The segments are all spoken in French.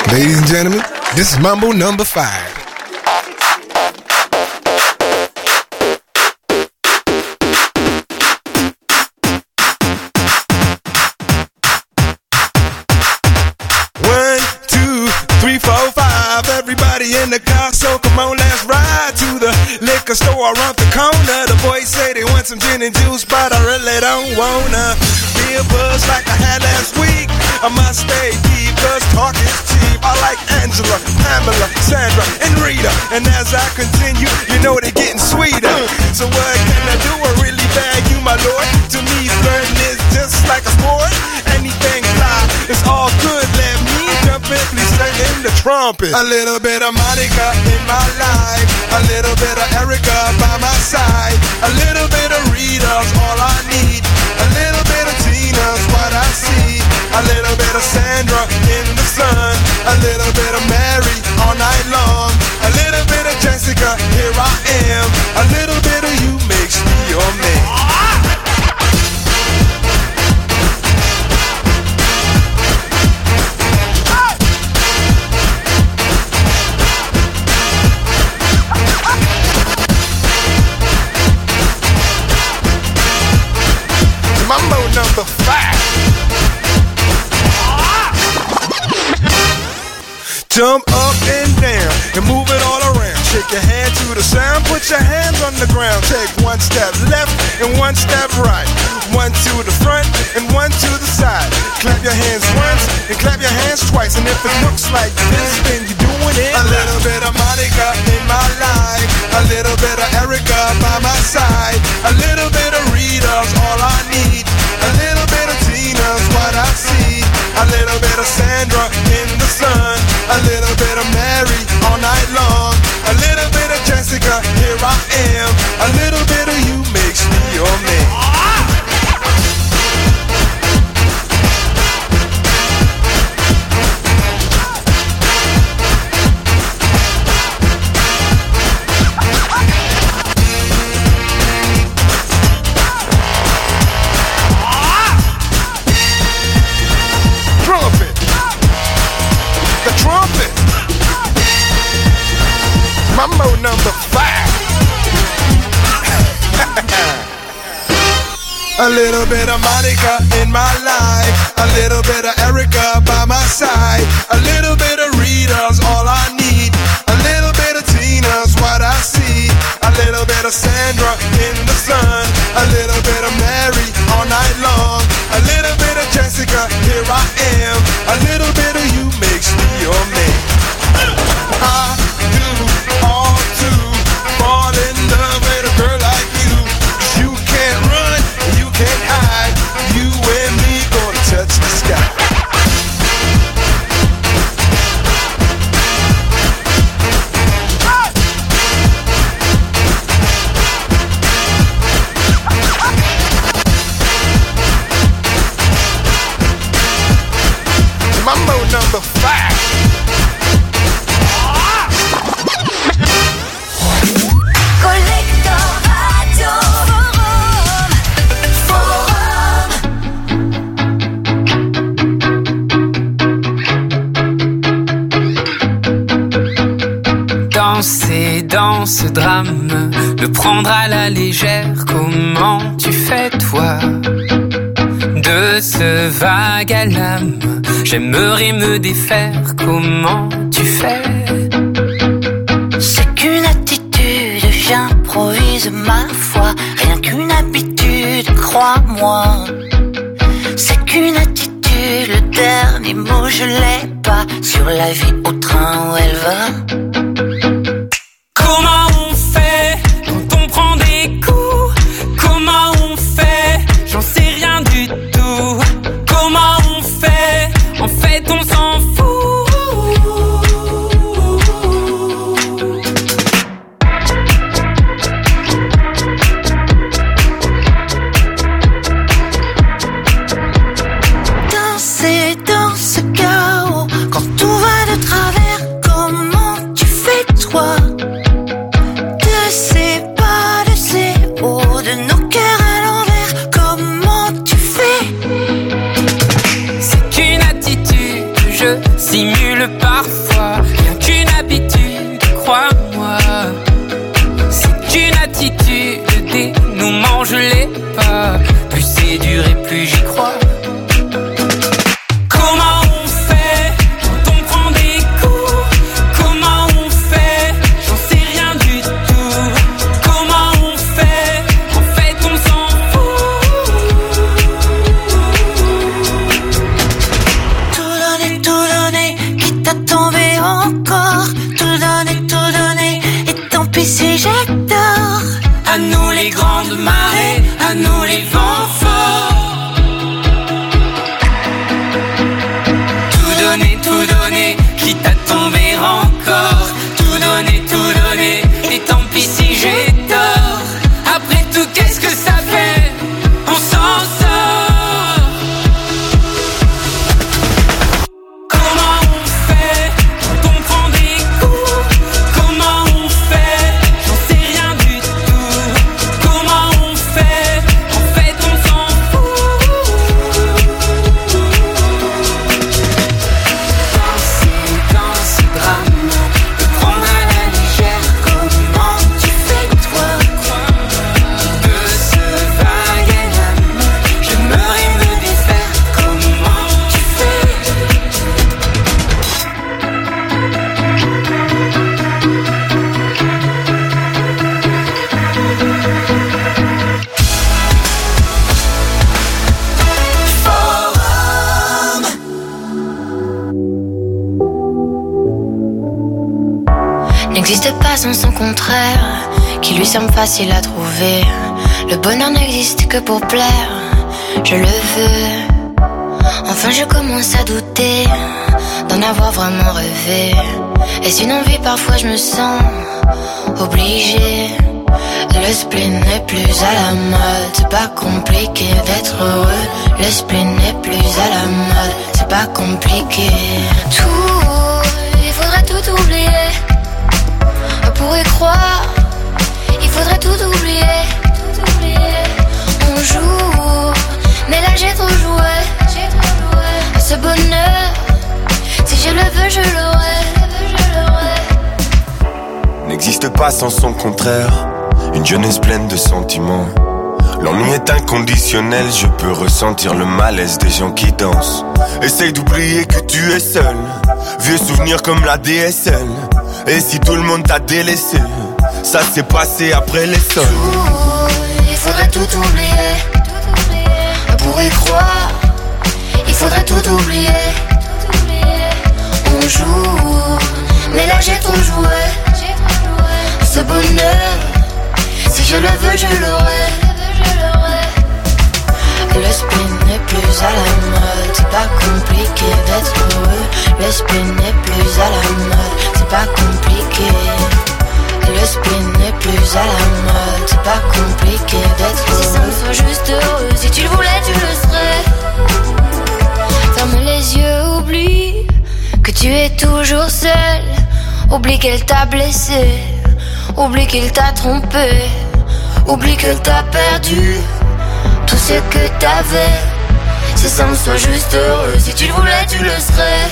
Ladies and gentlemen, this is Mambo number 5. Everybody in the car, so come on, let's ride to the liquor store around the corner. The boys say they want some gin and juice, but I really don't wanna be a buzz like I had last week. I must stay deep, cause talk is cheap. I like Angela, Pamela, Sandra, and Rita. And as I continue, you know they're getting sweeter. So what can I do? I really bag you, my lord. To me, flirting is just like a sport. Anything fly, it's all good. Let me jump in, please sing in the trumpet. A little bit of Monica in my life, a little bit of Erica by my side, a little bit of Rita's all I need, a little bit of Tina's what I see, a little bit of Sandra in the sun, a little bit of Mary all night long, a little bit of Jessica, here I am, a little bit of you makes me your man. Mambo number 5. Jump up and down and move it all around. Shake your hand to the sound, put your hands on the ground. Take one step left and one step right. One to the front and one to the side. Clap your hands once and clap your hands twice. And if it looks like this, then you're doing it. A little bit of Monica in my life, a little bit of Erica by my side, a little bit of Rita's all I need, a little bit of Tina's what I see, a little bit of Sandra in the sun, a little bit of Mary all night long, a little bit of Jessica, here I am, a little bit of you makes me your man. Mambo number 5. A little bit of Monica in my life, a little bit of Erica by my side, a little bit of Rita's all I need, a little bit of Tina's what I see, a little bit of Sandra in the sun, a little bit of Mary all night long, a little bit of Jessica, here I am, a little bit of you makes me your man. I do all to fall in love with a girl like you. You can't run, you can't hide. You and me gonna touch the sky. Mambo number 5. Danser dans ce drame, le prendre à la légère, comment tu fais toi? De ce vague à l'âme, j'aimerais me défaire, comment tu fais? C'est qu'une attitude, j'improvise ma foi, rien qu'une habitude, crois-moi. C'est qu'une attitude, le dernier mot je l'ai pas, sur la vie au train où elle va. Comment on fait quand on prend des coups? Comment on fait? J'en sais rien du tout. Comment on fait? En fait on s'en fout. Danser dans ce chaos, quand tout va de travers, comment tu fais toi? n'existe pas sans son contraire, qui lui semble facile à trouver. Le bonheur n'existe que pour plaire, je le veux. Enfin je commence à douter d'en avoir vraiment rêvé. Est-ce une envie? Parfois je me sens obligée. Le spleen n'est plus à la mode, c'est pas compliqué d'être heureux. Le spleen n'est plus à la mode, c'est pas compliqué. Il faudrait tout oublier. On pourrait croire, il faudrait tout oublier. On joue, mais là j'ai trop joué. Ce bonheur, si je le veux, je l'aurai. N'existe pas sans son contraire, une jeunesse pleine de sentiments. L'ennui est inconditionnel, je peux ressentir le malaise des gens qui dansent. Essaye d'oublier que tu es seul, vieux souvenirs comme la DSL. Et si tout le monde t'a délaissé, ça s'est passé après les sols. Il faudrait tout oublier. On pourrait croire, il faudrait tout oublier. On joue, mais là j'ai trop joué. Ce bonheur, si je le veux, je l'aurai. Le spleen n'est plus à la mode, c'est pas compliqué d'être heureux. Le spleen n'est plus à la mode, c'est pas compliqué. Le spleen n'est plus à la mode, c'est pas compliqué d'être heureux. Si ça me soit juste heureux, si tu le voulais, tu le serais. Ferme les yeux, oublie que tu es toujours seul. Oublie qu'elle t'a blessé, oublie qu'il t'a trompé, oublie qu'elle t'a perdu tout ce que t'avais. Si ça me soit juste heureux, si tu le voulais, tu le serais.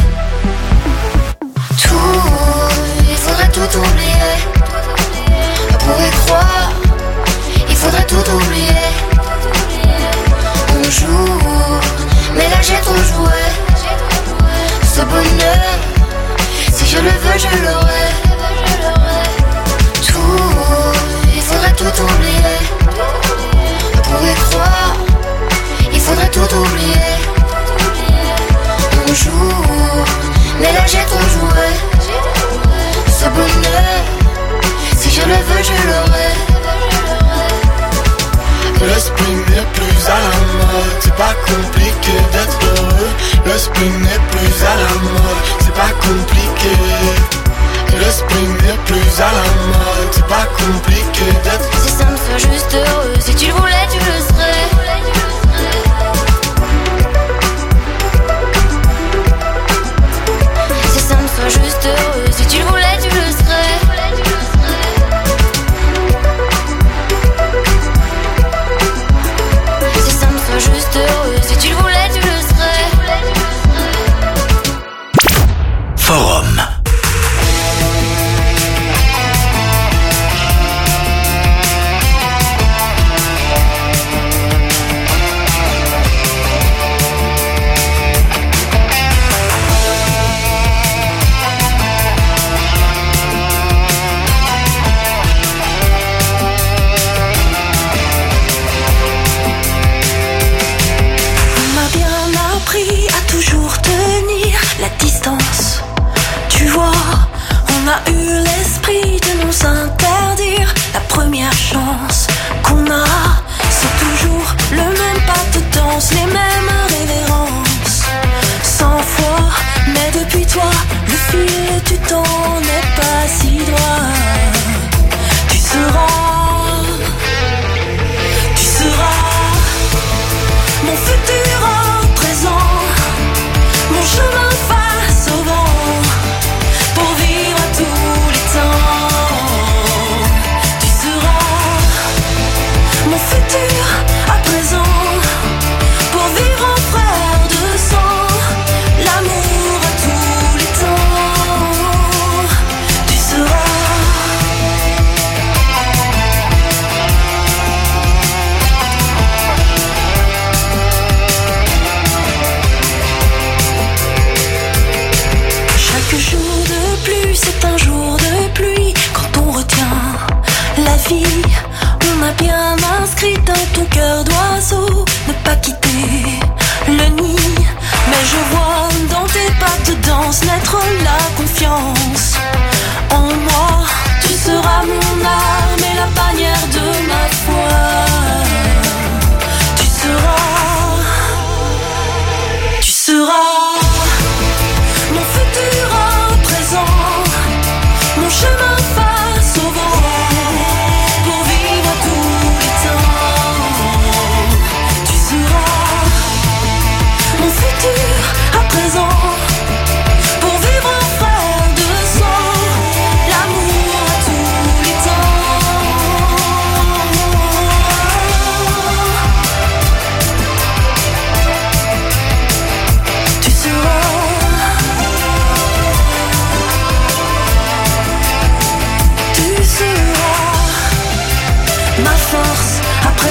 Il faudrait tout oublier. On pourrait croire, il faudrait tout oublier. On joue, mais là j'ai trop joué. Ce bonheur, si je le veux, je l'aurai. Il faudrait tout oublier. On pourrait croire, il faudrait tout oublier. On joue, mais là j'ai trop joué. Ce bonheur, si je le veux, je l'aurai. Le spleen n'est plus à la mode, c'est pas compliqué d'être heureux. Le spleen n'est plus à la mode, c'est pas compliqué. Le spleen n'est plus à la mode, c'est pas compliqué d'être. Si ça me soit juste heureux, si tu le voulais, tu le serais. Si ça me soit juste heureux, si tu le voulais, tu le serais. Si ça me soit juste heureux, si tu le voulais, tu le serais. Forum.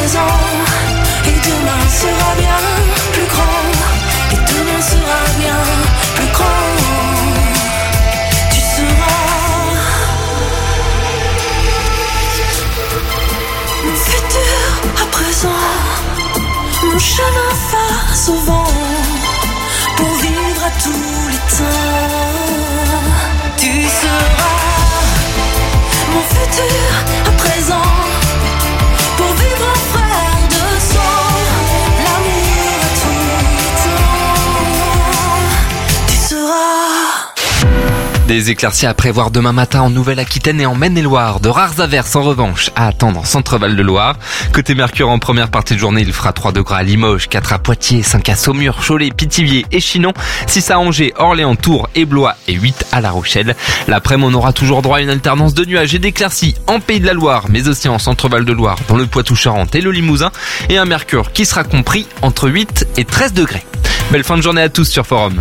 présent. Et demain sera bien plus grand. Et demain sera bien plus grand. Tu seras mon futur à présent, mon chemin face au vent, pour vivre à tous les temps. Tu seras mon futur à présent, pour vivre en frère de sang, l'amour à tous les temps. Tu seras. Des éclaircies à prévoir demain matin en Nouvelle-Aquitaine et en Maine-et-Loire. De rares averses en revanche à attendre en Centre-Val-de-Loire. Côté Mercure, en première partie de journée, il fera 3 degrés à Limoges, 4 à Poitiers, 5 à Saumur, Cholet, Pithiviers et Chinon, 6 à Angers, Orléans, Tours et Blois et 8 à La Rochelle. L'après-midi, on aura toujours droit à une alternance de nuages et d'éclaircies en Pays de la Loire, mais aussi en Centre-Val-de-Loire, dans le Poitou-Charentes et le Limousin. Et un Mercure qui sera compris entre 8 et 13 degrés. Belle fin de journée à tous sur Forum.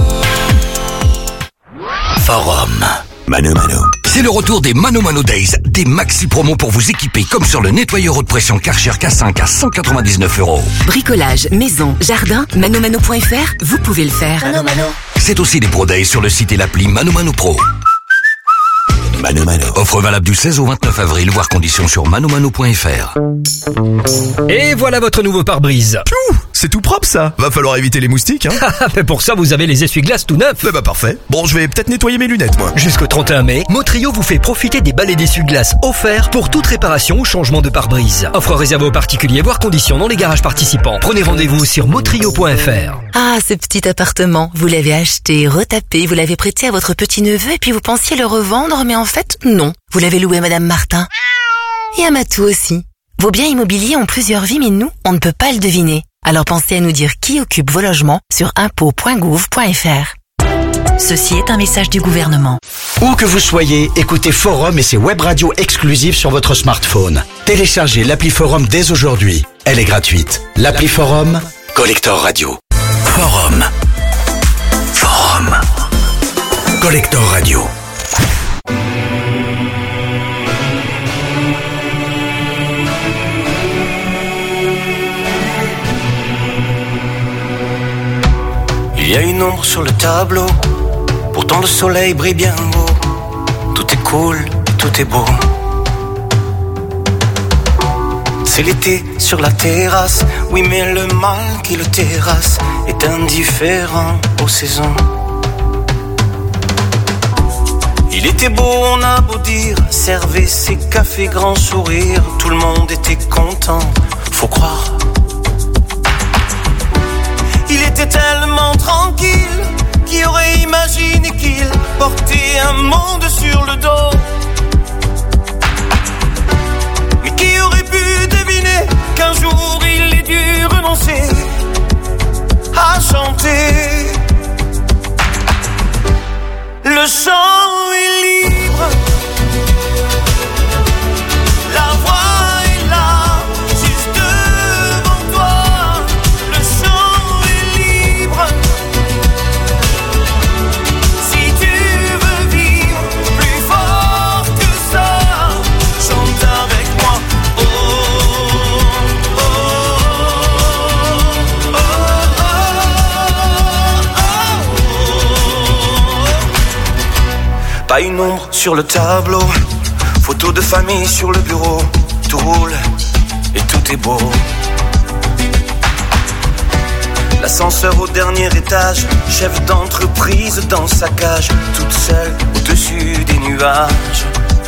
Forum. Mano Mano. C'est le retour des Mano Mano Days, des maxi promos pour vous équiper comme sur le nettoyeur haute pression Karcher K5 à 199 €. Bricolage, maison, jardin, manomano.fr, vous pouvez le faire. Mano Mano. C'est aussi des Pro Days sur le site et l'appli Mano Mano Pro. Mano Mano. Offre valable du 16 au 29 avril, voire conditions sur manomano.fr. Et voilà votre nouveau pare-brise. C'est tout propre ça. Va falloir éviter les moustiques, hein. Mais pour ça, vous avez les essuie-glaces tout neufs. Bah parfait. Bon, je vais peut-être nettoyer mes lunettes, moi. Jusqu'au 31 mai, Motrio vous fait profiter des balais d'essuie-glaces offerts pour toute réparation ou changement de pare-brise. Offre réservée aux particuliers, voire conditions dans les garages participants. Prenez rendez-vous sur motrio.fr. Ah, ce petit appartement, vous l'avez acheté, retapé, vous l'avez prêté à votre petit-neveu et puis vous pensiez le revendre, mais en fait, non. Vous l'avez loué à Madame Martin. Et à Matou aussi. Vos biens immobiliers ont plusieurs vies, mais nous, on ne peut pas le deviner. Alors pensez à nous dire qui occupe vos logements sur impôts.gouv.fr. Ceci est un message du gouvernement. Où que vous soyez, écoutez Forum et ses web radios exclusives sur votre smartphone. Téléchargez l'appli Forum dès aujourd'hui. Elle est gratuite. L'appli Forum, Collector Radio. Forum. Forum. Collector Radio. Il y a une ombre sur le tableau, pourtant le soleil brille bien haut. Tout est cool et tout est beau. C'est l'été sur la terrasse, oui mais le mal qui le terrasse est indifférent aux saisons. Il était beau, on a beau dire, servez ses cafés grand sourire, tout le monde était content, faut croire. Il était tellement tranquille, qui aurait imaginé qu'il portait un monde sur le dos. Mais qui aurait pu deviner qu'un jour il ait dû renoncer à chanter. Le chant est libre, la voix est là, juste devant toi. Le chant est libre, si tu veux vivre plus fort que ça, chante avec moi. Oh, oh, oh, oh, oh, oh. Pas une ombre sur le tableau, photo de famille sur le bureau, tout roule et tout est beau. L'ascenseur au dernier étage, chef d'entreprise dans sa cage, toute seule au-dessus des nuages.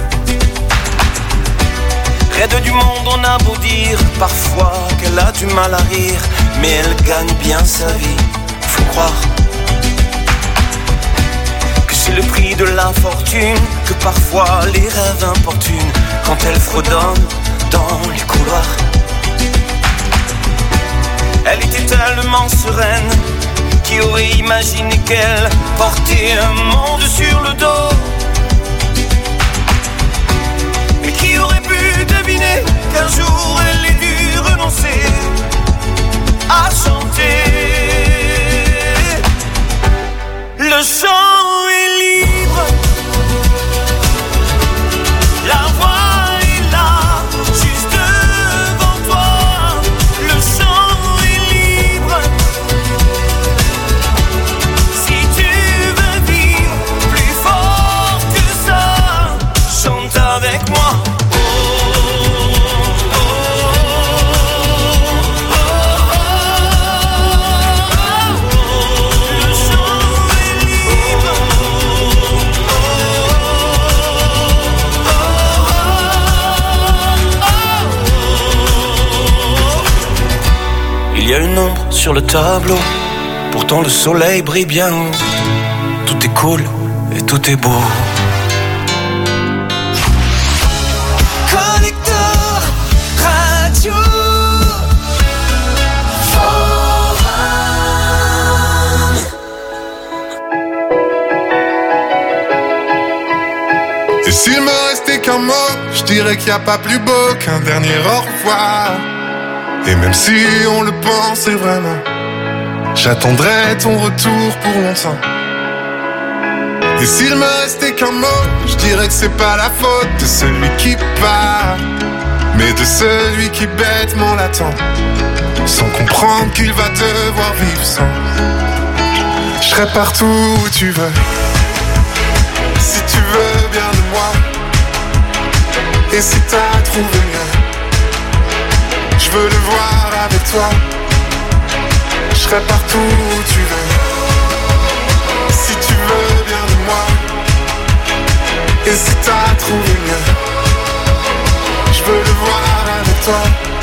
Raide du monde, on a beau dire parfois qu'elle a du mal à rire, mais elle gagne bien sa vie, faut croire. C'est le prix de la fortune que parfois les rêves importunent quand elle fredonne dans les couloirs. Elle était tellement sereine, qui aurait imaginé qu'elle portait un monde sur le dos. Mais qui aurait pu deviner qu'un jour elle ait dû renoncer à chanter. Le chant est libre, la voix est là, juste devant toi. y a une ombre sur le tableau. Pourtant le soleil brille bien haut. Tout est cool et tout est beau. Collector Radio. Et s'il me restait qu'un mot, je dirais qu'il n'y a pas plus beau qu'un dernier au revoir. Et même si on le pensait vraiment, j'attendrai ton retour pour longtemps. Et s'il me restait qu'un mot, je dirais que c'est pas la faute de celui qui part, mais de celui qui bêtement l'attend, sans comprendre qu'il va devoir vivre sans. Je serai partout où tu veux, si tu veux bien de moi. Et si t'as trouvé mieux, je veux le voir avec toi. Je serai partout où tu veux, si tu veux bien de moi. Et si t'as trouvé mieux, je veux le voir avec toi.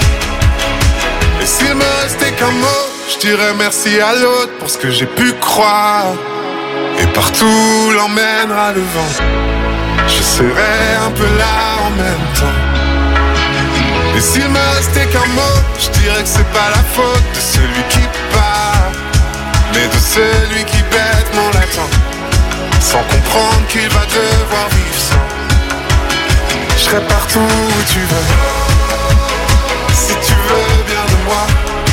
Et s'il me restait qu'un mot, je dirais merci à l'autre pour ce que j'ai pu croire. Et partout l'emmènera le vent, je serai un peu là en même temps. Et s'il me restait qu'un mot, je dirais que c'est pas la faute de celui qui part, mais de celui qui bêtement l'attend, sans comprendre qu'il va devoir vivre sans. Je serai partout où tu veux, si tu veux bien de moi.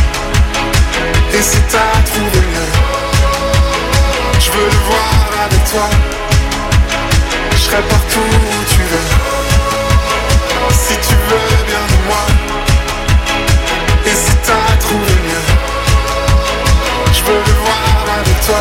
Et si t'as trouvé mieux, je veux le voir avec toi. Je serai partout où tu veux, si tu veux bien de moi. Et si t'as trouvé mieux, je veux le voir avec toi.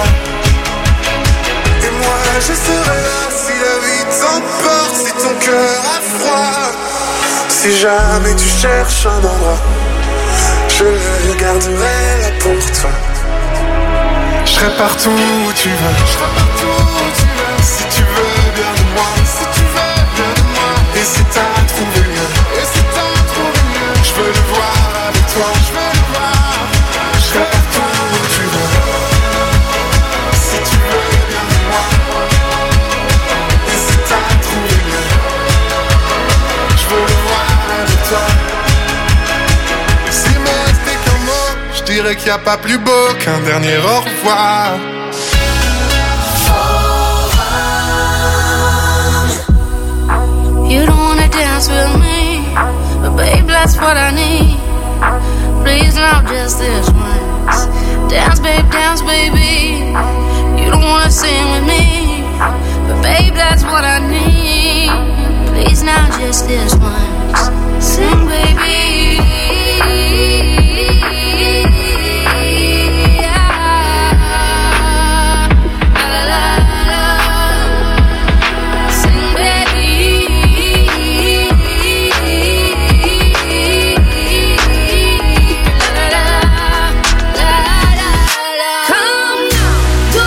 Et moi je serai là si la vie t'emporte, si ton cœur a froid. Si jamais tu cherches un endroit, je le garderai là pour toi. Je serai partout où tu veux, si tu veux bien de moi, si tu veux bien de moi. Et si t'as trouvé mieux, je veux le voir avec toi, je veux le voir. Je serai partout où tu veux, si tu veux bien de moi. Et si t'as trouvé mieux, je veux le voir avec toi. Et s'il me restait qu'un mot, je dirais qu'il n'y a pas plus beau qu'un dernier au revoir. You don't wanna dance with me, but babe, that's what I need. Please, now just this once. Dance, baby. You don't wanna sing with me, but babe, that's what I need. Please, now just this once. Sing, baby. Come now, do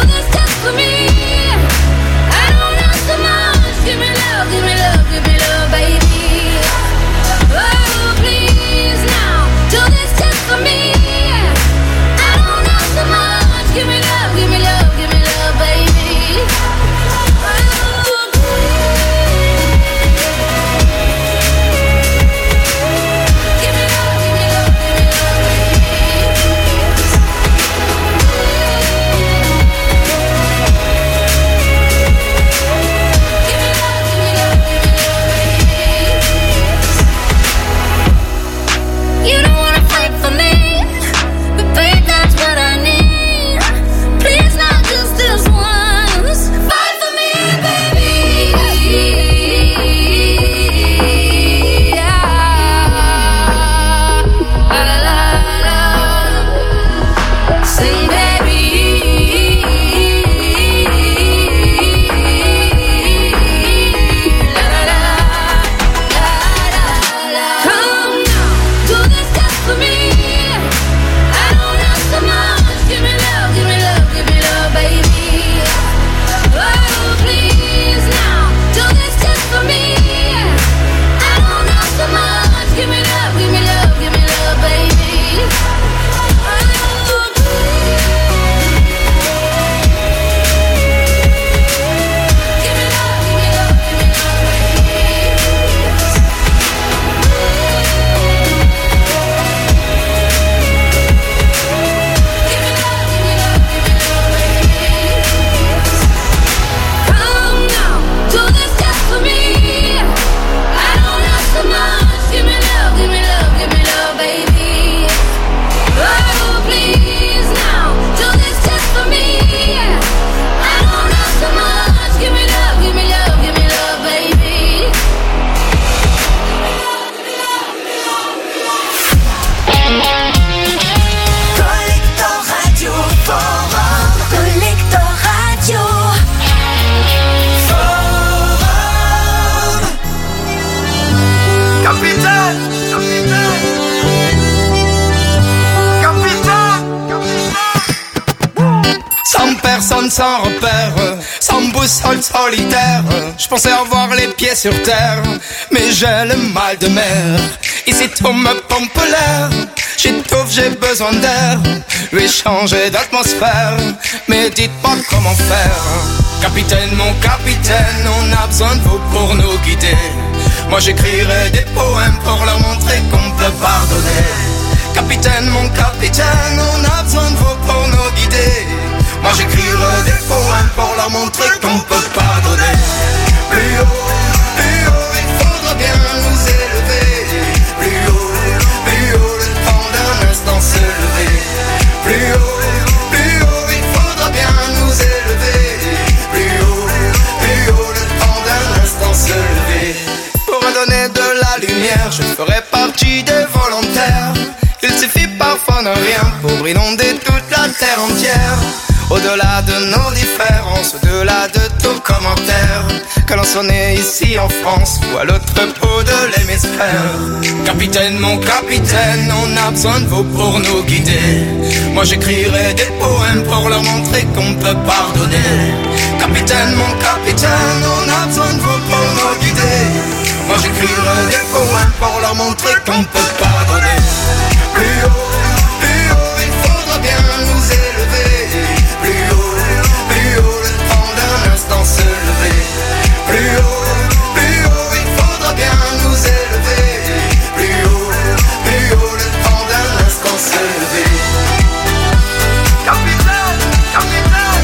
monde sans repère, sans boussole solitaire. Je pensais avoir les pieds sur terre, mais j'ai le mal de mer. Ici tout me pompe l'air, j'étouffe, j'ai besoin d'air. Lui changer d'atmosphère, mais dites-moi comment faire. Capitaine, mon capitaine, on a besoin de vous pour nous guider. Moi j'écrirai des poèmes pour leur montrer qu'on peut pardonner. Capitaine, mon capitaine, on a besoin de vous pour nous guider. Moi j'écrirai des poèmes pour leur montrer qu'on peut pardonner. Plus haut, il faudra bien nous élever. Plus haut, le temps d'un instant se lever. Plus haut, il faudra bien nous élever. Plus haut, le temps d'un instant se lever. Pour redonner de la lumière, je ferai partie des volontaires. Il suffit parfois de rien pour inonder toute la terre entière. Au-delà de nos différences, au-delà de tout commentaire, que l'on soit né ici en France ou à l'autre bout de l'hémisphère. Capitaine, mon capitaine, on a besoin de vous pour nous guider. Moi j'écrirai des poèmes pour leur montrer qu'on peut pardonner. Capitaine, mon capitaine, on a besoin de vous pour nous guider. Moi j'écrirai des poèmes pour leur montrer qu'on peut pardonner. Plus haut, il faudra bien nous élever. Plus haut, le temps d'un instant se lever. Plus haut, il faudra bien nous élever. Plus haut, le temps d'un instant se lever. Capitaine, capitaine,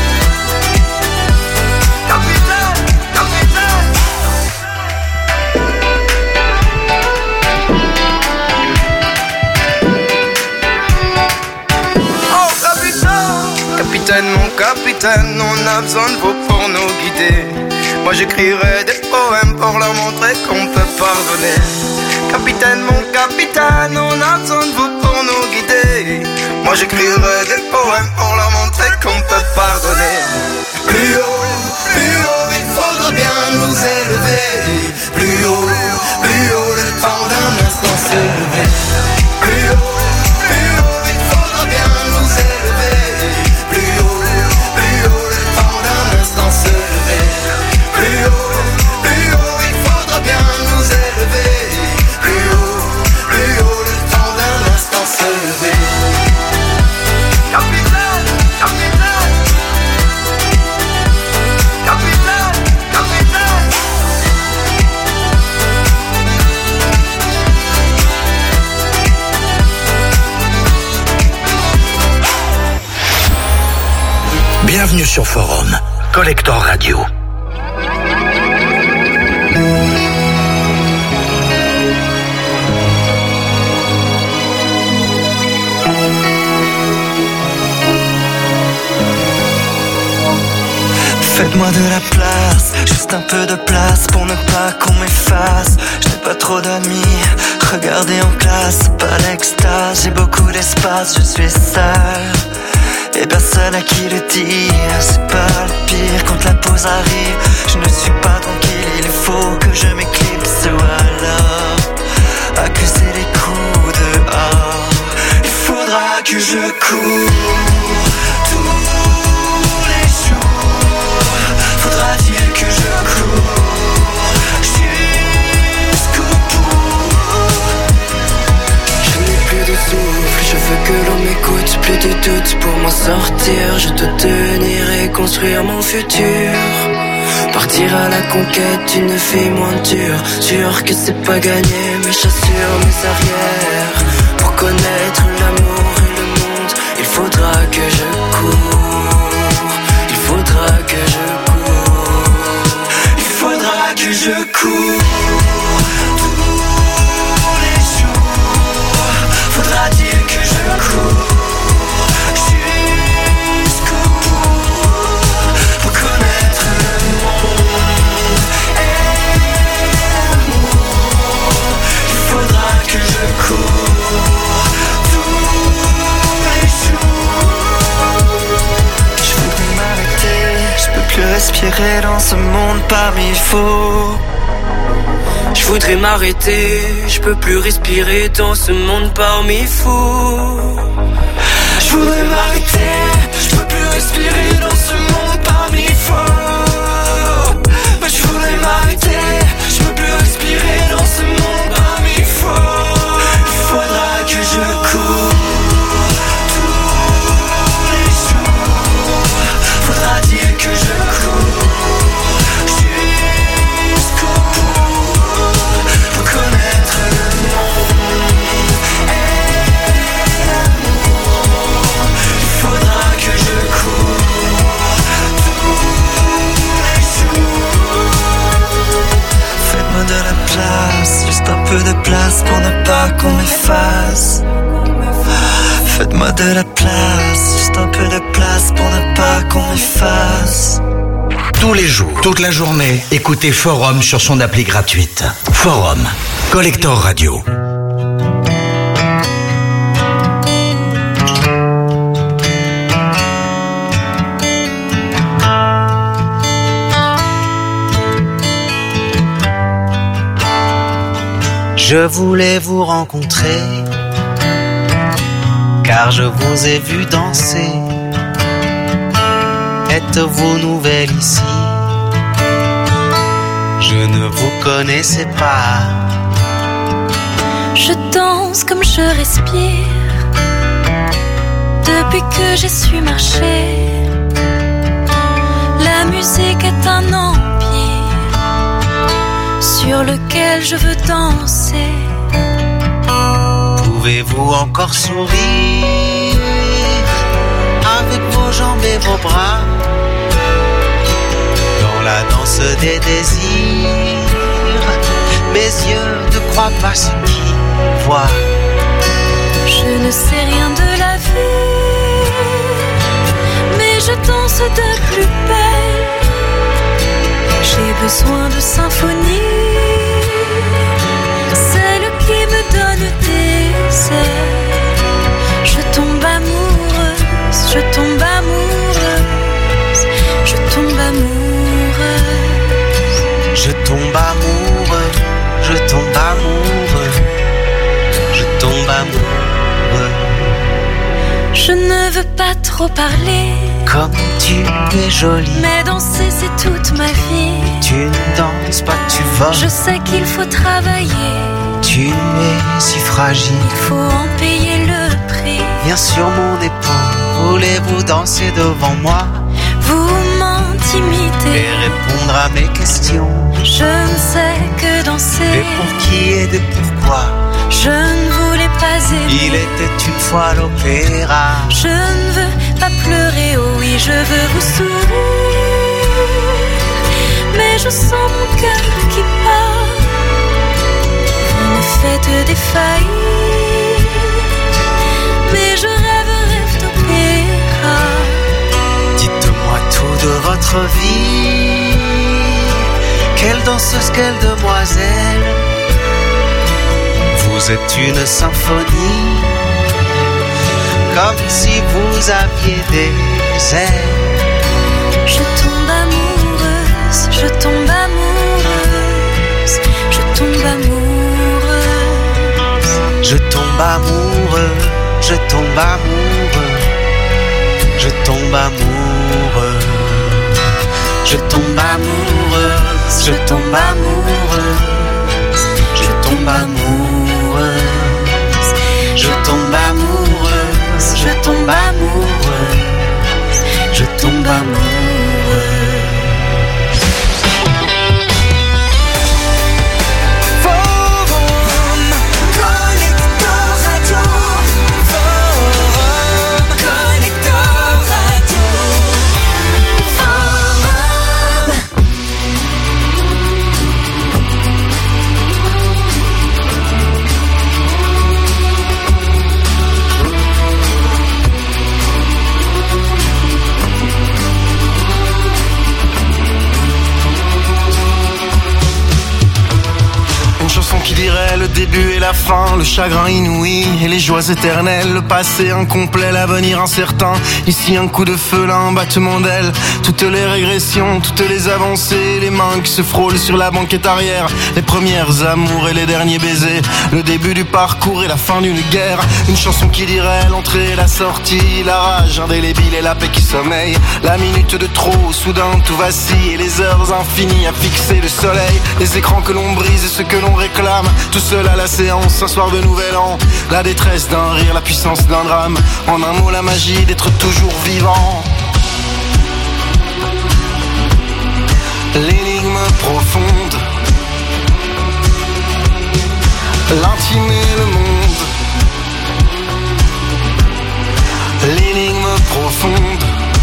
capitaine, capitaine. Oh capitaine, capitaine, mon capitaine, on a besoin de vous pour nous guider. Moi j'écrirai des poèmes pour leur montrer qu'on peut pardonner. Capitaine, mon capitaine, on a besoin de vous pour nous guider. Moi j'écrirai des poèmes pour leur montrer qu'on peut pardonner. Plus haut, il faudra bien nous élever. Plus haut, le temps d'un instant se lever. Plus haut, il faudra bien nous élever. Plus haut, le temps d'un instant se lever. Plus haut, il faudra bien nous élever. Plus haut, le temps d'un instant se lever. Capitaine, capitaine, capitaine, capitaine. Bienvenue sur Forum, Collector Radio. Faites-moi de la place, juste un peu de place pour ne pas qu'on m'efface. Je n'ai pas trop d'amis, regardez en classe, c'est pas l'extase. J'ai beaucoup d'espace, je suis seul et personne à qui le dire. C'est pas le pire quand la pause arrive. Je ne suis pas tranquille, il faut que je m'éclipse ou alors accuser les coups dehors. Il faudra que je cours tous les jours. Faudra-t-il que je cours jusqu'au bout? Je n'ai plus de souffle, je veux que l'on m'écoute. Plus de doute pour m'en sortir. Je dois tenir et construire mon futur. Partir à la conquête d'une vie moins dure. Sûr que c'est pas gagné, mais j'assure mes arrières. Pour connaître l'amour et le monde, il faudra que je cours. Il faudra que je cours. Il faudra que je cours tous les jours. Faudra-t-il que je cours jusqu'au bout pour connaître le monde et l'amour? Il faudra que je cours tous les jours. Je voudrais m'arrêter, je peux plus respirer dans ce monde parmi faux. Je voudrais m'arrêter, je peux plus respirer dans ce monde parmi fous. Je voudrais m'arrêter, je peux plus respirer dans ce monde par mille fois. Mais je voulais m'arrêter, je peux plus respirer dans ce monde par mille fois. Il faudra que je cours tous les jours. Faudra dire que je cours jusqu'au bout pour connaître le monde et l'amour. Il faudra que je cours tous les jours. Faites-moi de la place, juste un peu de place pour ne pas qu'on m'efface. Faites-moi de la place, juste un peu de place pour ne pas qu'on m'efface. Tous les jours, toute la journée, écoutez Forum sur son appli gratuite. Forum, Collector Radio. Je voulais vous rencontrer, car je vous ai vu danser. Êtes-vous nouvelle ici? Je ne vous connaissais pas. Je danse comme je respire. Depuis que j'ai su marcher, la musique est un empire sur lequel je veux danser. Pouvez-vous encore sourire avec vos jambes et vos bras dans la danse des désirs? Mes yeux ne croient pas ce qu'ils voient. Je ne sais rien de la vie, mais je danse de plus belle. J'ai besoin de symphonie, celle qui me donne des ailes. Je tombe amoureuse, je tombe amoureuse, je tombe amoureuse. Je tombe amoureux, je tombe amoureux, je tombe amoureux. Je ne veux pas trop parler, comme tu es jolie, mais danser c'est toute ma vie. Tu ne danses pas, tu voles. Je sais qu'il faut travailler, tu es si fragile, il faut en payer le prix. Viens sur mon épaule, voulez-vous danser devant moi? Vous m'intimidez et répondre à mes questions. Je ne sais que danser, et pour qui et de pourquoi. Je ne voulais pas aimer, il était une fois l'opéra. Je ne veux pas pleurer, oh oui, je veux vous sourire. Mais je sens mon cœur qui bat. Vous me faites défaillir, mais je rêve d'opéra. Dites-moi tout de votre vie. Quelle danseuse, quelle demoiselle. Vous êtes une symphonie, comme si vous aviez des ailes. Je tombe amoureuse, je tombe amoureuse, je tombe amoureuse. Je tombe amoureux, je tombe amoureux, je tombe amoureux. Je tombe amoureux, je tombe amoureux, je tombe amoureux. Je tombe amoureuse, je tombe amoureuse, je tombe amoureux. Forum, Collector Radio. Forum, Collector Radio. Forum. début et la fin, le chagrin inouï et les joies éternelles, le passé incomplet, l'avenir incertain. Ici un coup de feu, là un battement d'aile. Toutes les régressions, toutes les avancées, les mains qui se frôlent sur la banquette arrière, les premières amours et les derniers baisers, le début du parcours et la fin d'une guerre. Une chanson qui dirait l'entrée et la sortie, la rage indélébile et la paix qui sommeille. La minute de trop, soudain tout vacille, et les heures infinies à fixer le soleil. Les écrans que l'on brise et ce que l'on réclame, tout seul à la séance, un soir de nouvel an. La détresse d'un rire, la puissance d'un drame, en un mot la magie d'être toujours vivant. L'énigme profonde, l'intime et le monde. L'énigme profonde,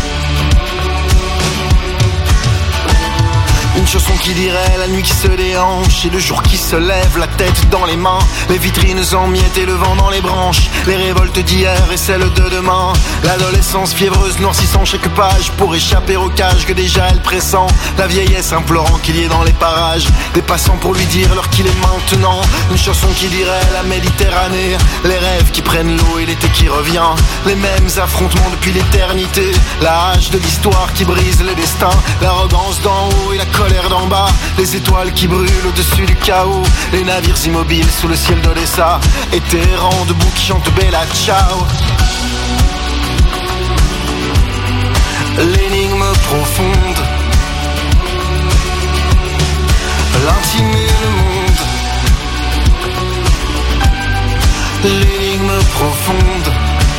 une chanson qui dirait la nuit qui se déhanche et le jour qui se lève, la tête dans les mains, les vitrines en miettes et le vent dans les branches, les révoltes d'hier et celles de demain, l'adolescence fiévreuse noircissant chaque page pour échapper au cage que déjà elle pressent, la vieillesse implorant qu'il y ait dans les parages des passants pour lui dire l'heure qu'il est maintenant. Une chanson qui dirait la Méditerranée, les rêves qui prennent l'eau et l'été qui revient, les mêmes affrontements depuis l'éternité, la hache de l'histoire qui brise les destins, l'arrogance d'en haut et la colère d'en bas, les étoiles qui brûlent au-dessus du chaos, les navires immobiles sous le ciel d'Odessa, et Téhéran debout qui chante Bella Ciao. L'énigme profonde, l'intime et le monde. L'énigme profonde,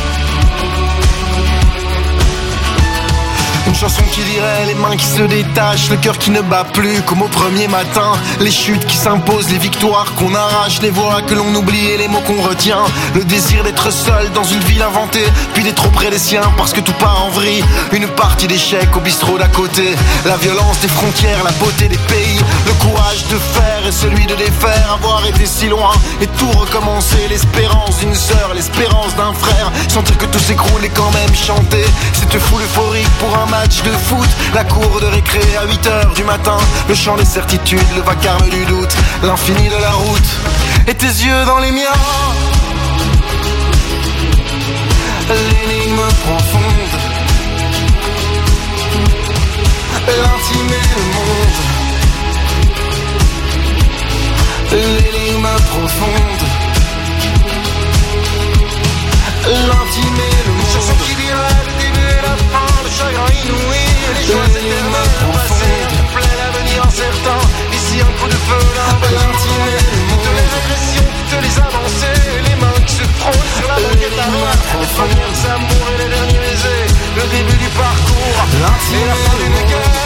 une chanson qui dirait les mains qui se détachent, le cœur qui ne bat plus comme au premier matin, les chutes qui s'imposent, les victoires qu'on arrache, les voix que l'on oublie et les mots qu'on retient, le désir d'être seul dans une ville inventée, puis d'être auprès des siens parce que tout part en vrille, une partie d'échecs au bistrot d'à côté, la violence des frontières, la beauté des pays, le courage de faire et celui de défaire, avoir été si loin et tout recommencer, l'espérance d'une sœur, l'espérance d'un frère, sentir que tout s'écroule et quand même chanter cette foule euphorique pour un match de foot, la cour de récré à 8h du matin, le chant des certitudes, le vacarme du doute, l'infini de la route, et tes yeux dans les miens. L'énigme profonde, l'intime et le monde. L'énigme profonde, l'intime et le monde. Chanson qui dirait le début et la fin, le chagrin inouï, les joies éternelles, le passé complet, l'avenir incertain. Ici un coup de feu, là, l'intime et le monde. Toutes les régressions, toutes les avancées, les mains qui se frôlent sur la banquette arrière, les premières amours et les derniers baisers, le début du parcours, l'intime et la fin d'une guerre.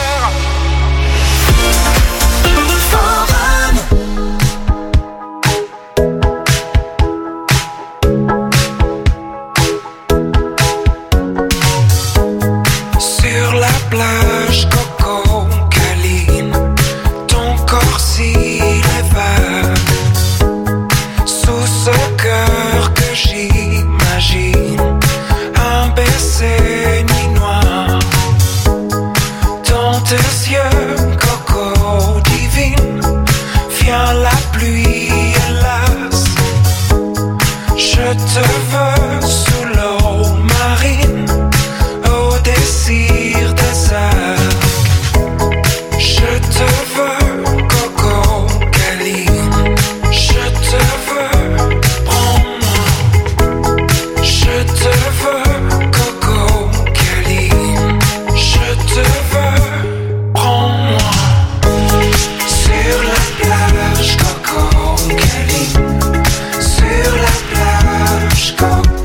Sur la plage, Coco câline, ton corps s'élève sous ce cœur que j'imagine, un baiser nuit noire dans tes yeux, Coco divine, vient la pluie hélas, je te veux sous l'eau marine, au désir des heures. Je te veux, Coco câline. Je te veux, prends-moi. Je te veux, Coco câline. Je te veux, prends-moi. Sur la plage, Coco câline. Sur la plage, Coco.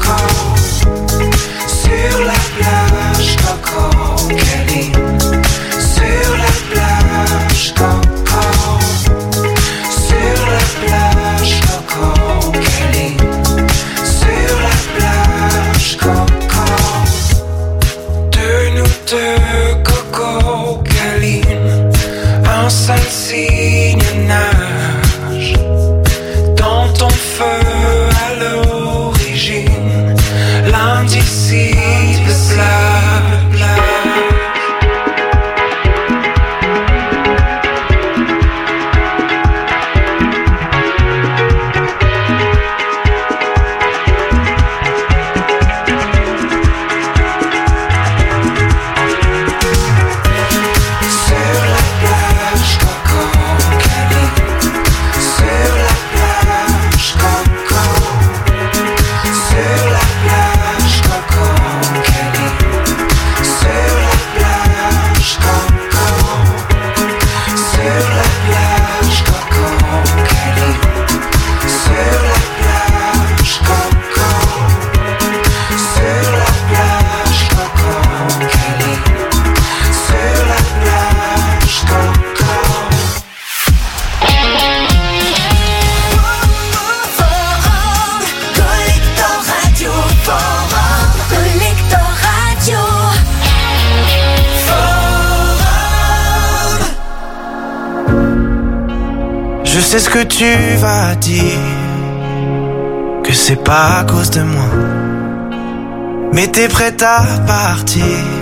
Je sais ce que tu vas dire, que c'est pas à cause de moi. Mais t'es prête à partir,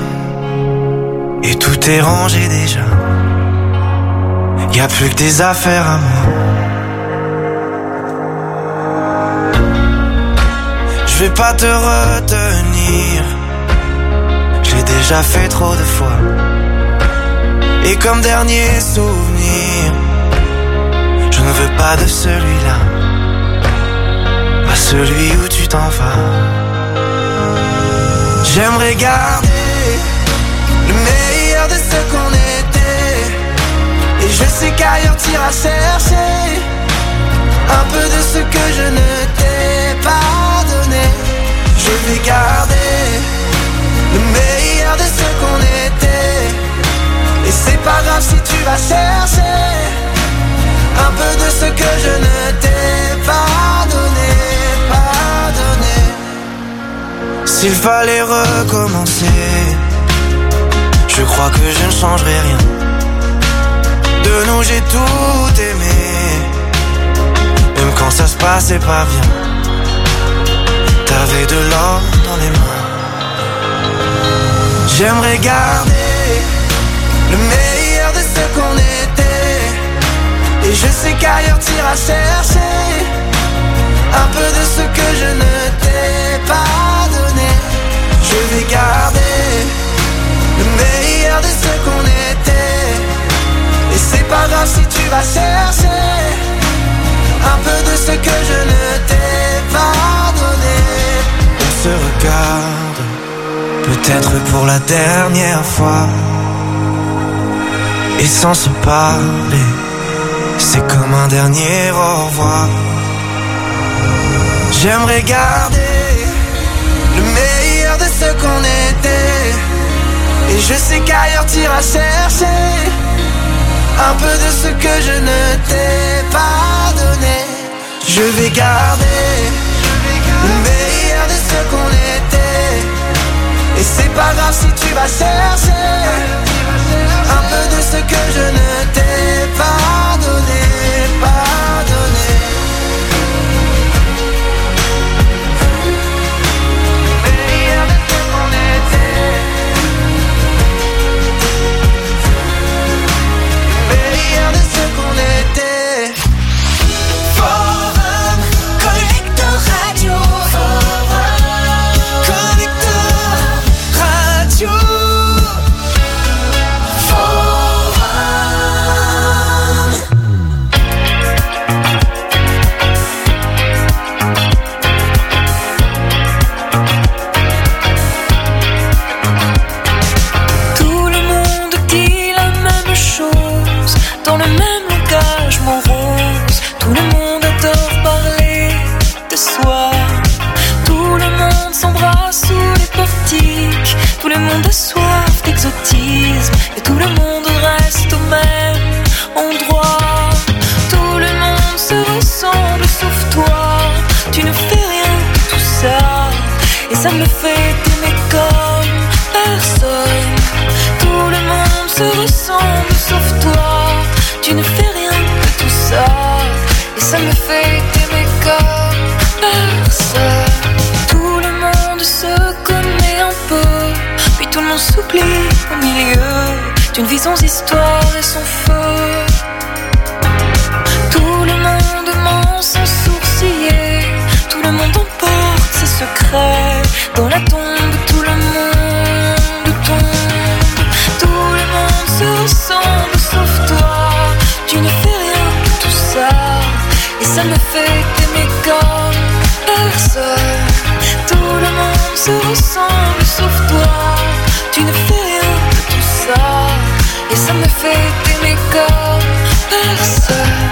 et tout est rangé déjà. Y'a plus que des affaires à moi. Je vais pas te retenir, j'ai déjà fait trop de fois. Et comme dernier souvenir, je ne veux pas de celui-là, pas celui où tu t'en vas. J'aimerais garder le meilleur de ce qu'on était, et je sais qu'ailleurs t'iras chercher un peu de ce que je ne t'ai pas donné. Je vais garder le meilleur de ce qu'on était, et c'est pas grave si tu vas chercher un peu de ce que je ne t'ai pas donné, pas donné. S'il fallait recommencer, je crois que je ne changerai rien. De nous j'ai tout aimé, même quand ça se passait pas bien. T'avais de l'or dans les mains. J'aimerais garder le meilleur de ce qu'on était, et je sais qu'ailleurs t'iras chercher un peu de ce que je ne t'ai pas donné. Je vais garder le meilleur de ce qu'on était, et c'est pas grave si tu vas chercher un peu de ce que je ne t'ai pas donné. On se regarde, peut-être pour la dernière fois, et sans se parler, c'est comme un dernier au revoir. J'aimerais garder le meilleur de ce qu'on était, et je sais qu'ailleurs t'iras chercher un peu de ce que je ne t'ai pas donné. Je vais garder le meilleur de ce qu'on était, et c'est pas grave si tu vas chercher un peu de ce que je ne t'ai pas donné, pas donné. Meilleur de ce qu'on était, meilleur de ce qu'on était. Forum, Collector Radio. Forum, Collector Radio. Tout le monde dit la même chose, dans le même langage morose. Tout le monde adore parler de soi. Tout le monde s'embrasse sous les portiques. Tout le monde a soif d'exotisme, et tout le monde reste au même endroit. Tout le monde se ressemble sauf toi. Tu ne fais rien de tout ça, et ça me fait t'aimer comme personne. Tout le monde se ressemble sauf toi. Tu ne fais rien de tout ça, et ça me fait t'aimer comme personne. Tout le monde se connaît un peu, puis tout le monde s'oublie au milieu d'une vie sans histoire et sans feu. Tout le monde ment sans sourciller, tout le monde emporte ses secrets. Dans la tombe, tout le monde tombe. Tout le monde se ressemble sauf toi. Tu ne fais rien de tout ça, et ça me fait t'aimer comme personne. Tout le monde se ressemble sauf toi. Tu ne fais rien de tout ça, et ça me fait t'aimer comme personne.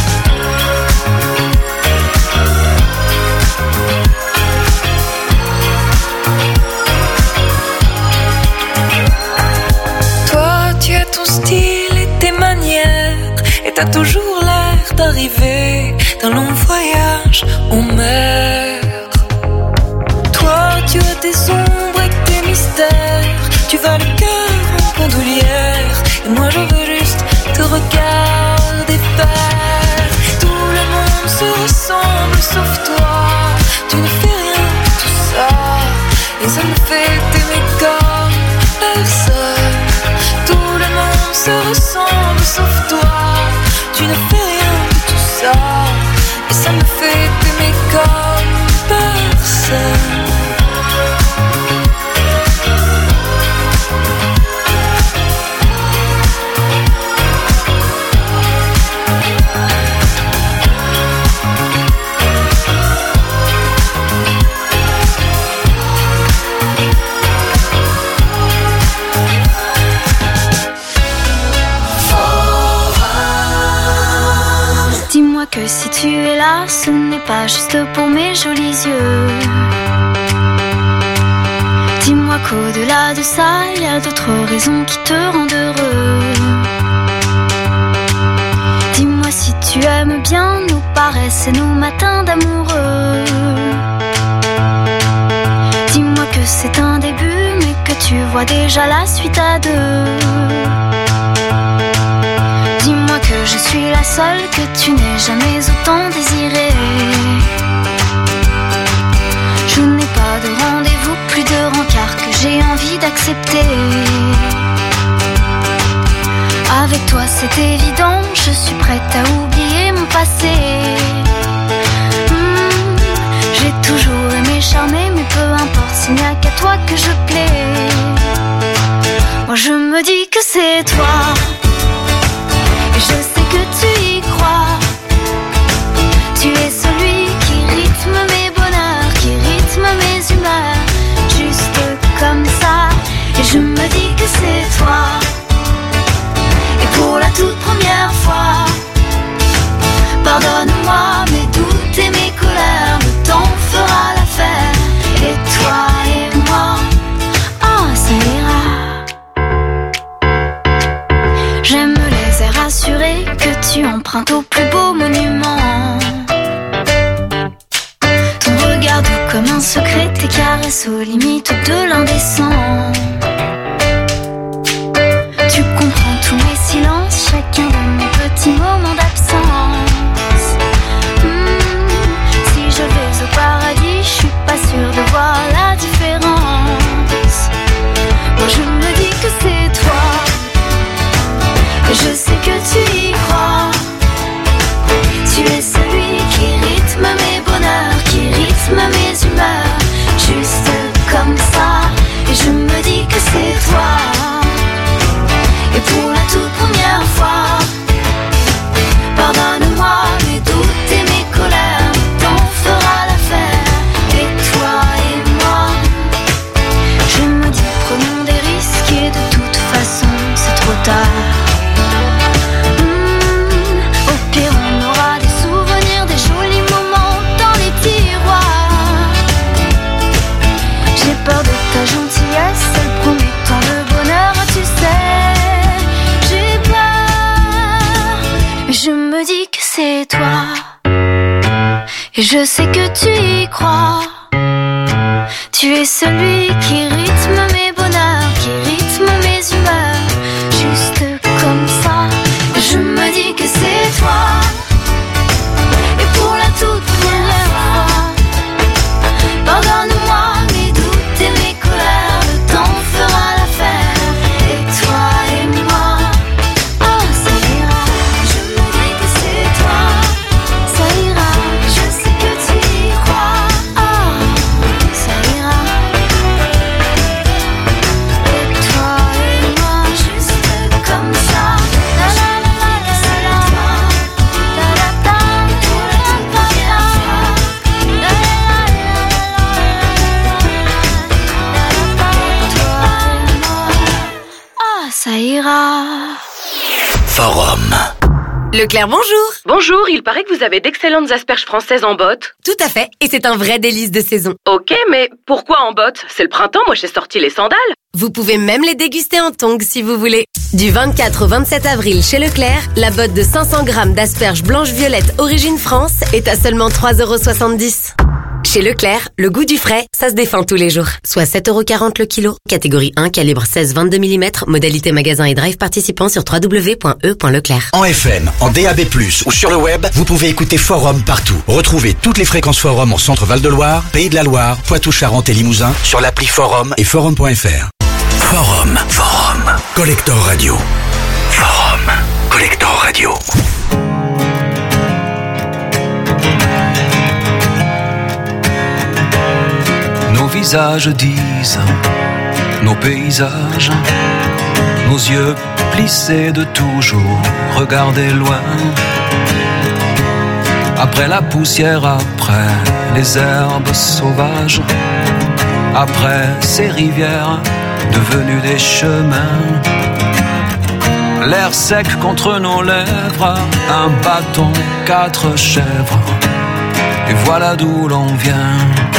Toi, tu as ton style et tes manières, et t'as toujours l'air d'arriver d'un long voyage en mer. Toi, tu as tes ombres et tes mystères, tu vas le cœur en bandoulière, et moi je veux juste te regarder faire. se ressemblent sauf toi. Tu ne fais rien de tout ça, et ça me fait t'aimer comme personne. Dis-moi que si tu es là, ce n'est pas juste pour mes jolis yeux. Dis-moi qu'au-delà de ça, il y a d'autres raisons qui te rendent heureux. Dis-moi si tu aimes bien nos paresses et nos matins d'amoureux. Dis-moi que c'est un début, mais que tu vois déjà la suite à deux. Dis-moi que je suis la seule que tu n'aies jamais autant désirée. Je n'ai pas de rendez-vous, plus de rencard que j'ai envie d'accepter. Avec toi c'est évident, je suis prête à oublier mon passé. J'ai toujours aimé charmer, mais peu importe, s'il n'y a qu'à toi que je plais. Moi je me dis que c'est toi. Je sais que tu y crois. Tu es celui qui rythme mes bonheurs, qui rythme mes humeurs, juste comme ça. Et je me dis que c'est toi. Et pour la toute première fois, pardonne-moi mes doutes et mes colères, le temps fera l'affaire. Et toi et moi, oh ça ira. J'aime les airs assurés que tu empruntes au plus beau monument. Ton regard doux comme un secret, tes caresses aux limites de l'indécent. Tu comprends tous mes silences, chacun de mes petits moments d'absence. Si je vais au paradis, je suis pas sûre de voir la différence. Moi je me dis que c'est toi. Et je sais que tu y crois. Tu es celui qui rythme mes bonheurs, qui rythme mes humeurs, juste comme ça. Et je me dis que c'est toi. Et pour la toute première fois, pardonne-moi mes doutes et mes colères, le temps fera l'affaire. Et toi et moi, je me dis prenons des risques et de toute façon c'est trop tard. Peur de ta gentillesse, elle promet tant de bonheur, tu sais. J'ai peur, mais je me dis que c'est toi. Et je sais que tu y crois. Tu es celui qui rythme mes bonheurs, qui rythme mes humeurs, juste comme ça. Et je me dis que c'est toi. Et pour la toute première fois, pardonne-moi mes doutes et mes colères, le temps fera l'affaire. Et toi et moi, oh ça ira. Je me dis que c'est toi, ça ira. Je sais que tu y crois, oh ça ira. Et toi et moi, juste comme ça. La la la la la la la, la la la, pour la toute première fois. La la ça ira. Forum. Leclerc, bonjour. Bonjour, il paraît que vous avez d'excellentes asperges françaises en botte. Tout à fait, et c'est un vrai délice de saison. Ok, mais pourquoi en botte? C'est le printemps, moi j'ai sorti les sandales. Vous pouvez même les déguster en tongs si vous voulez. Du 24 au 27 avril chez Leclerc, la botte de 500 grammes d'asperges blanches-violettes origine France est à seulement 3,70 €. Chez Leclerc, le goût du frais, ça se défend tous les jours. Soit 7,40 € le kilo. Catégorie 1, calibre 16-22 mm. Modalité magasin et drive participant sur www.e.leclerc. En FM, en DAB+, ou sur le web, vous pouvez écouter Forum partout. Retrouvez toutes les fréquences Forum en Centre Val-de-Loire, Pays de la Loire, Poitou-Charentes et Limousin sur l'appli Forum et Forum.fr. Forum. Collector Radio. Collector Radio. Nos visages disent, nos paysages, nos yeux plissés de toujours regarder loin. Après la poussière, après les herbes sauvages, après ces rivières devenues des chemins. L'air sec contre nos lèvres, un bâton, 4 chèvres, et voilà d'où l'on vient.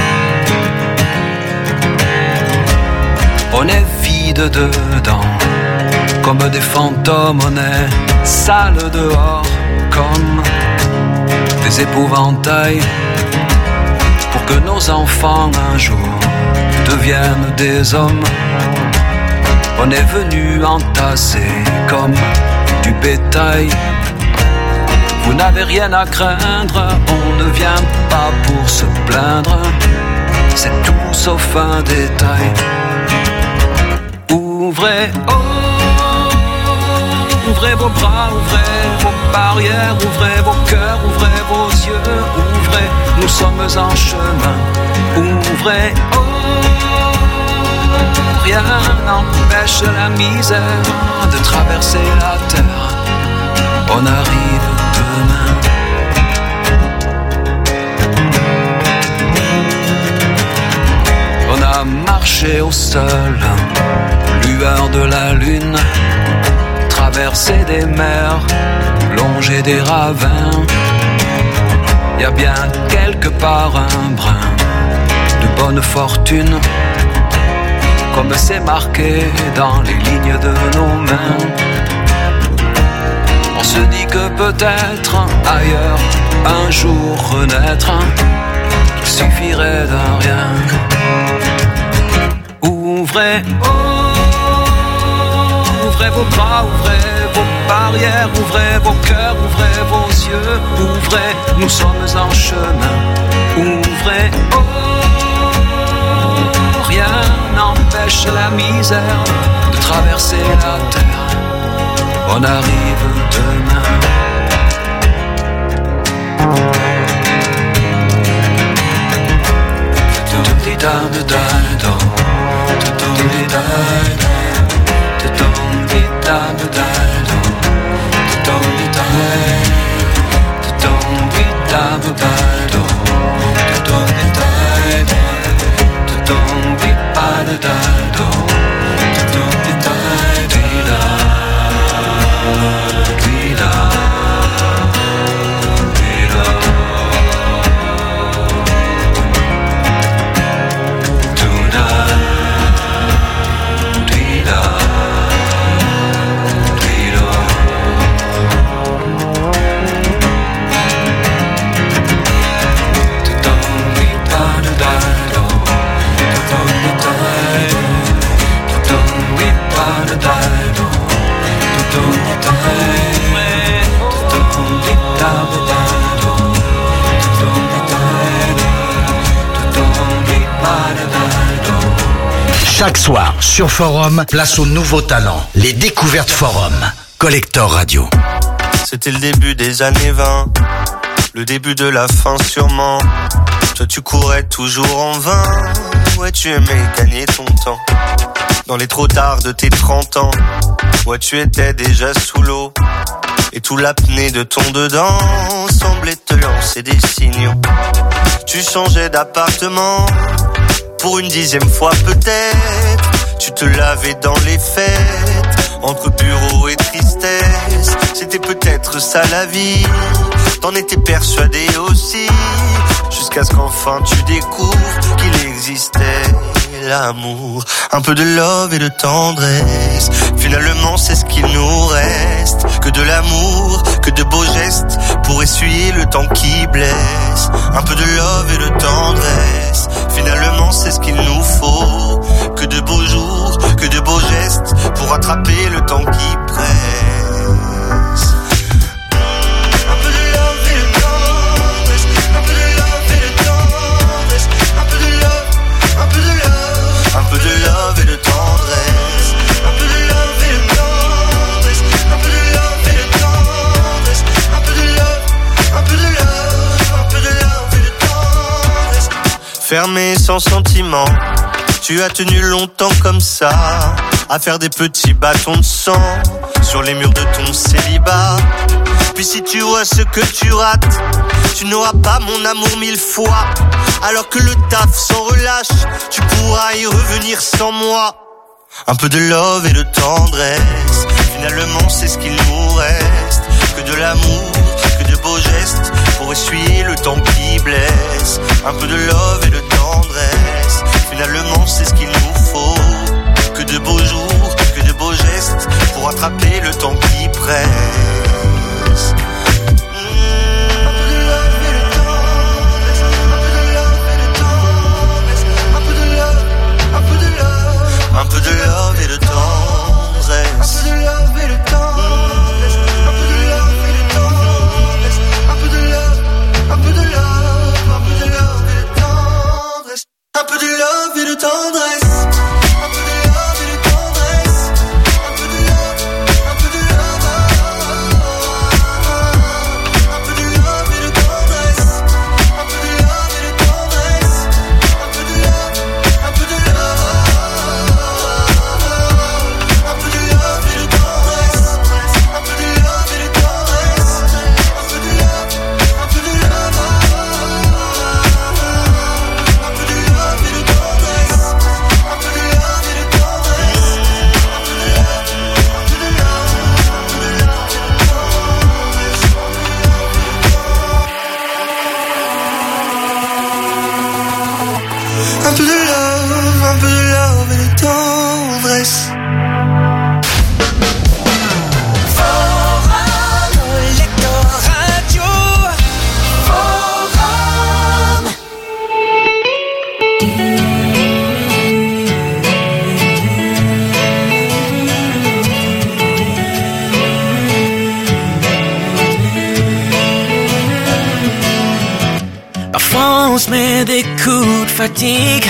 On est vide dedans, comme des fantômes, on est sale dehors, comme des épouvantails, pour que nos enfants un jour deviennent des hommes. On est venu entasser comme du bétail. Vous n'avez rien à craindre, on ne vient pas pour se plaindre, c'est tout sauf un détail. Ouvrez, ouvrez vos bras, ouvrez vos barrières, ouvrez vos cœurs, ouvrez vos yeux, ouvrez, nous sommes en chemin. Ouvrez, rien n'empêche la misère de traverser la terre. On arrive demain. On a marché au sol, lueur de la lune, traversé des mers, longé des ravins. Y a bien quelque part un brin de bonne fortune, comme c'est marqué dans les lignes de nos mains. On se dit que peut-être ailleurs, un jour renaître, qu'il suffirait d'un rien. Ouvrez, ouvrez vos bras, ouvrez vos barrières, ouvrez vos cœurs, ouvrez vos yeux, ouvrez, nous sommes en chemin. Ouvrez, rien n'empêche la misère de traverser la terre. On arrive demain. Chaque soir, sur Forum, place aux nouveaux talents. Les découvertes Forum. Collector Radio. C'était le début des années 20, le début de la fin sûrement. Toi tu courais toujours en vain, ouais tu aimais gagner ton temps. Dans les trop tard de tes 30 ans, ouais tu étais déjà sous l'eau. Et tout l'apnée de ton dedans semblait te lancer des signaux. Tu changeais d'appartement, pour une 10e fois peut-être. Tu te lavais dans les fêtes, entre bureau et tristesse. C'était peut-être ça la vie, t'en étais persuadé aussi, jusqu'à ce qu'enfin tu découvres qu'il existait l'amour. Un peu de love et de tendresse, finalement c'est ce qu'il nous reste. Que de l'amour, que de beaux gestes, pour essuyer le temps qui blesse. Un peu de love et de tendresse, finalement c'est ce qu'il nous faut. Que de beaux jours, que de beaux gestes, pour rattraper le temps qui presse. Un peu de love et de tendresse, un peu de love et de tendresse, un peu de love et enfermé sans sentiment. Tu as tenu longtemps comme ça, à faire des petits bâtons de sang sur les murs de ton célibat. Puis si tu vois ce que tu rates, tu n'auras pas mon amour 1000 fois. Alors que le taf s'en relâche, tu pourras y revenir sans moi. Un peu de love et de tendresse, finalement c'est ce qu'il nous reste. Que de l'amour, que de beaux gestes, pour essuyer le temps qui blesse. Un peu de love et de tendresse, finalement c'est ce qu'il nous faut. Que de beaux jours, que de beaux gestes, pour attraper le temps qui presse. Un peu de love et de tendresse. Un peu de love et de tendresse. Un peu de love et de tendresse. Un peu de love, un peu de love, un peu de love et de tendresse. Un peu de love et de tendresse. Un peu de love et de tendresse. Un peu de love, un peu de love. Un peu de love et de tendresse. Un peu de love et de tendresse. Un peu de love, un peu de love. Un peu de love, un peu de love et de tendresse. Forum, Collector Radio. Forum. Parfois on se met des coups de fatigue,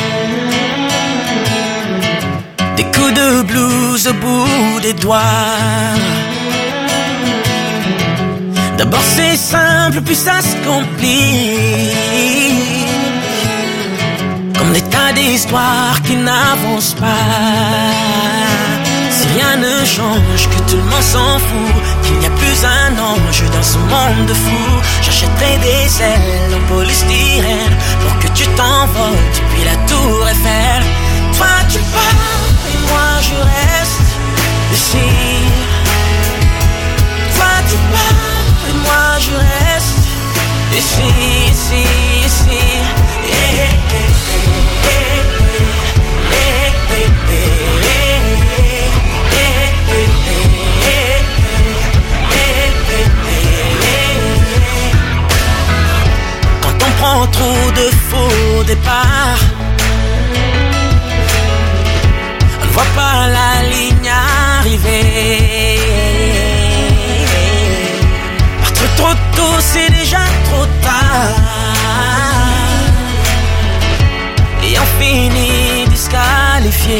des coups de blues au bout des doigts. D'abord c'est simple, puis ça se complique, comme des tas d'histoires qui n'avancent pas. Si rien ne change, que tout le monde s'en fout, qu'il n'y a plus un ange dans ce monde de fous, j'achèterai des ailes en polystyrène pour que tu t'envoles depuis la tour Eiffel. Toi tu pars et moi je reste ici. Toi tu pars et moi je reste ici, ici, ici. Yeah, yeah, yeah, yeah, yeah, yeah, yeah. Prends trop de faux départs, on ne voit pas la ligne arriver. Partir trop tôt, c'est déjà trop tard, et on finit disqualifié.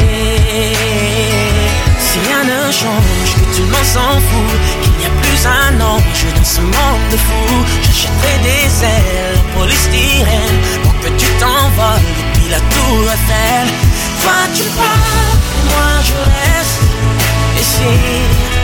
Si rien ne change, que tout le monde s'en fout, qu'il n'y a plus un ange dans ce monde de fous, j'achèterai des ailes en polystyrène pour que tu t'envoles depuis la tour Eiffel. Toi tu pars, moi je reste ici.